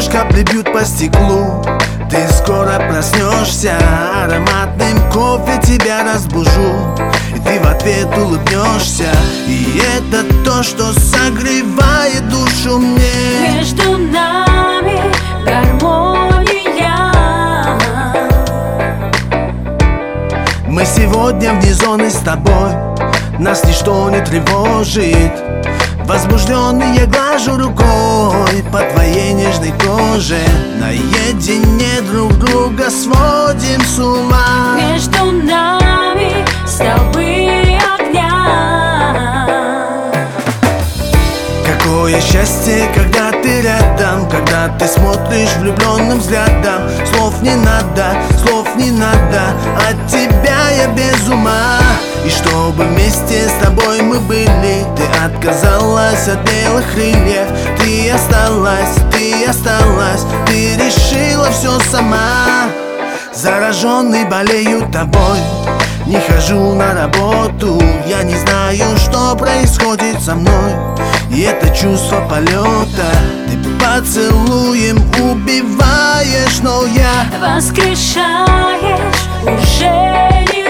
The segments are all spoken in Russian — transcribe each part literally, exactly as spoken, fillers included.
Лишь капли бьют по стеклу. Ты скоро проснешься, ароматным кофе тебя разбужу, и ты в ответ улыбнешься. И это то, что согревает душу мне. Между нами гармония. Мы сегодня вне зоны с тобой, нас ничто не тревожит. Возбужденный я глажу рукой по твоей нежной коже. Наедине друг друга сводим с ума. Между нами столбы огня. Какое счастье, когда ты рядом, когда ты смотришь влюбленным взглядом. Слов не надо, слов не надо, от тебя я без ума. И чтобы вместе с тобой мы были, ты отказалась от белых крыльев. Ты осталась, ты осталась, ты решила все сама. Зараженный болею тобой, не хожу на работу, я не знаю, что происходит со мной. И это чувство полета ты поцелуем убиваешь, но я воскрешаешь уже не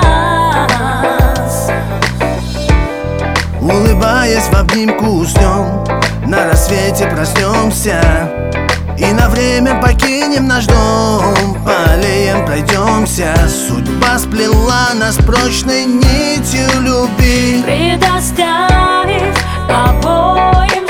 раз. Улыбаясь в обнимку уснем, на рассвете проснемся и на время покинем наш дом. По аллеям пройдемся, судьба сплела нас прочной нитью любви, предоставив обоим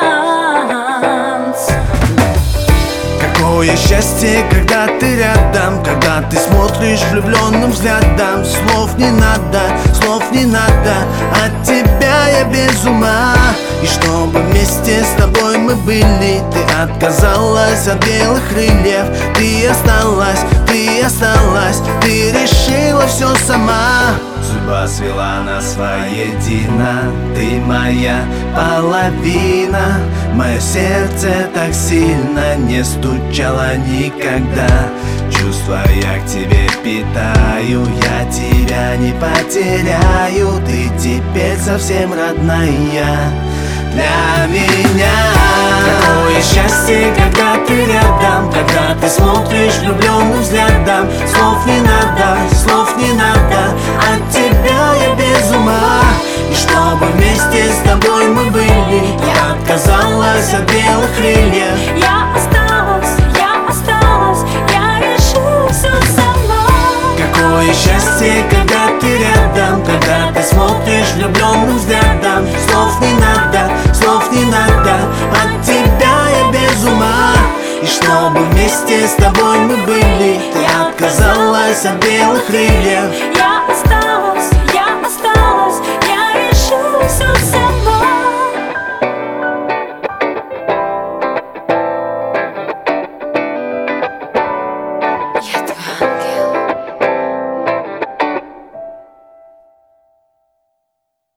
шанс. Какое счастье, когда ты рядом, когда ты смотришь влюбленным взглядом. Слов не надо, слов не надо, от тебя я без ума. И чтобы вместе с тобой мы были, ты отказалась от белых крыльев. Ты осталась, ты осталась, ты решила все сама. Судьба свела нас воедино, ты моя половина. Мое сердце так сильно не стучало никогда. Чувства я к тебе питаю, я тебя не потеряю. Ты теперь совсем родная для меня. Какое счастье, когда ты рядом, когда ты смотришь влюбленным взглядом. Слов не надо, слов не надо, от тебя я без ума. И чтобы вместе с тобой мы были, я отказалась от белых крыльев. Я осталась, я осталась, я решила все сама. Какое счастье, когда ты рядом, когда ты смотришь влюбленным взглядом. Слов не надо, слов не надо, от тебя я без ума. И чтобы вместе с тобой мы были, ты отказалась от белых крыльев.